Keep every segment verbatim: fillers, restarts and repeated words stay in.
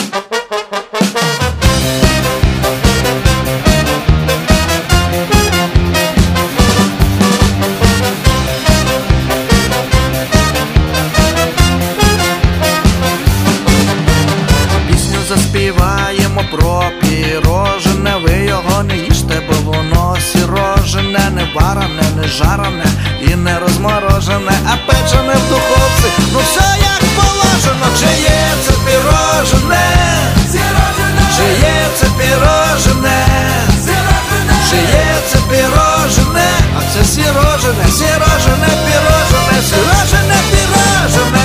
Заспіваємо про пірожене, ви його не їжте, бо воно сірожене, не варене, не жарене і не розморожене, а печене в духовці, ну все як положено. Чи є це пірожене? Чи є це пірожене? Чи є це пірожене? А це сірожене, сірожене, пірожене, сірожене, пірожене.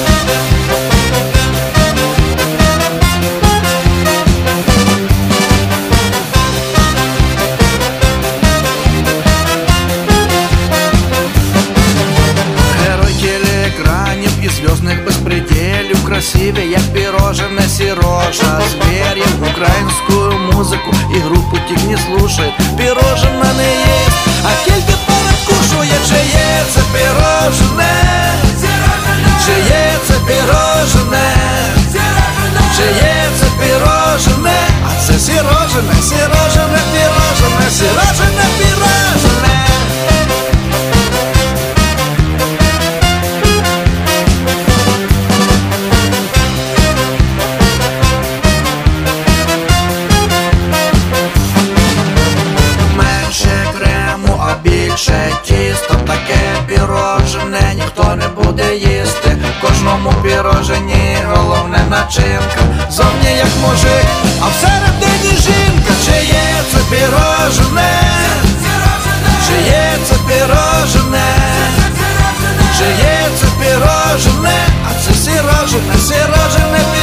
Звездных беспределів, красиві, як пирожене Сережа Зверєв. Українську музику і групу тік не слушает, пирожена не їсть, а тільки перекушує. Чи є це пирожене? Чи є це пирожене? Чи є це пирожене? А це сірожене, сірожене, пирожене, сірожене, пирожене. Більше тісто, таке пірожене ніхто не буде їсти. В кожному пірожені головне начинка. Зовні як мужик, а всередині жінка. Чи є це пірожене? Чи є це пірожене? Чи є це пірожене? А це сірожене, сірожене.